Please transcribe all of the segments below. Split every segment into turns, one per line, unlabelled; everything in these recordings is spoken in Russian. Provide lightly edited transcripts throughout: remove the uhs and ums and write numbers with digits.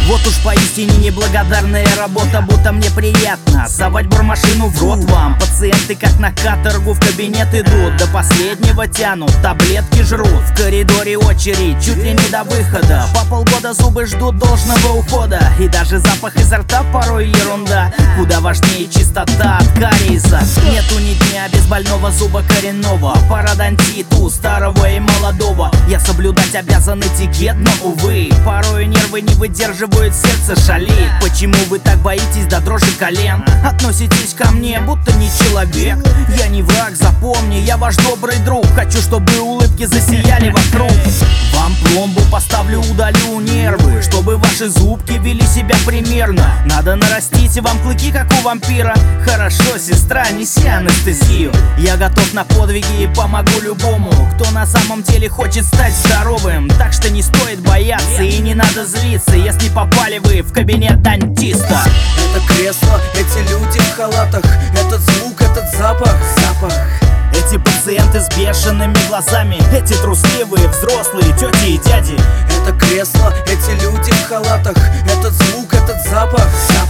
Вот уж поистине неблагодарная работа, будто мне приятно совать бормашину в рот вам. Пациенты как на каторгу в кабинет идут, до последнего тянут, таблетки жрут. В коридоре очередь, чуть ли не до выхода. По полгода зубы ждут должного ухода, и даже запах изо рта порой ерунда. Куда важнее чистота от кариеса. Нету ни дня без больного зуба коренного, пародонтит у старого и молодого. Я соблюдать обязан этикет, но увы, порой нервы не выдерживают, сердце шалит. Почему вы так боитесь до дрожи колен? Относитесь ко мне, будто не человек. Я не враг, запомни, я ваш добрый друг. Хочу, чтобы улыбки засияли вокруг. Вам пломбу поставлю, удалю нервы, чтобы ваши зубки вели себя примерно. Надо нарастить вам клыки, как у вампира. Хорошо, сестра, неси анестезию. Я готов на подвиги и помогу любому, кто на самом деле хочет стать здоровым. Так что не стоит бояться и не надо злиться, если попали вы в кабинет дантиста.
Это кресло, эти люди в халатах, этот звук, этот запах.
Эти пациенты с бешеными глазами, эти трусливые взрослые тети и дяди.
Это кресло, эти люди в халатах, этот звук, этот запах.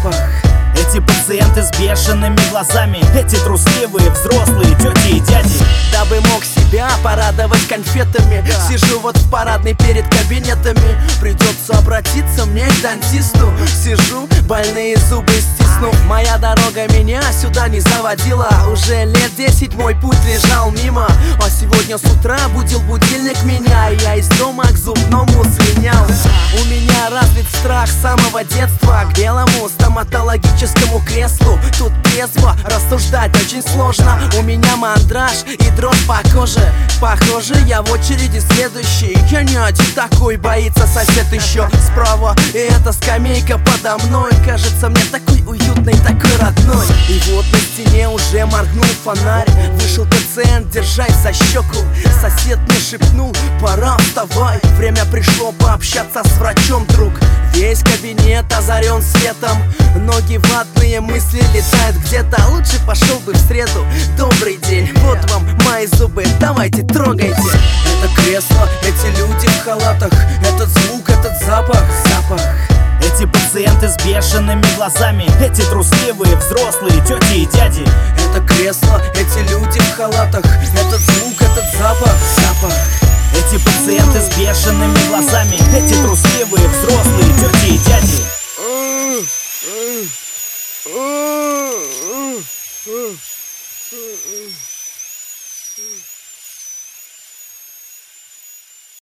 Эти пациенты с бешеными глазами, эти трусливые взрослые тети и дяди.
Дабы мог себя порадовать конфетами, сижу вот в парадной перед кабинетами. Придется обратиться мне к дантисту. Сижу, больные зубы стиснув. Моя дорога меня сюда не заводила. Уже лет 10 мой путь лежал мимо, а сегодня с утра будил будильник меня, и я из дома к зубному слинял. У меня развит страх с самого детства к белому стоматологическому креслу. Тут трезво рассуждать очень сложно. У меня мандраж и дрожь по коже. Похоже, я в очереди следующий. Я не один такой, боится сосед еще справа. И эта скамейка подо мной кажется мне такой уютной, такой родной. И вот на стене уже моргнул фонарь. Вышел пациент, держась за щеку. Сосед мне шепнул: пора, вставай. Время пришло пообщаться с врачом, друг. Весь кабинет озарен светом. Ноги ватные, мысли летают где-то. Лучше пошел бы в среду. Добрый день, вот вам мои зубы, давайте трогайте. Это кресло, эти люди в халатах, этот звук, этот запах.
Эти пациенты с бешеными глазами, эти трусливые взрослые тети и дяди.
Это кресло, эти люди в халатах, этот звук, этот запах.
Эти пациенты с бешеными глазами, эти трусливые взрослые тети и дяди.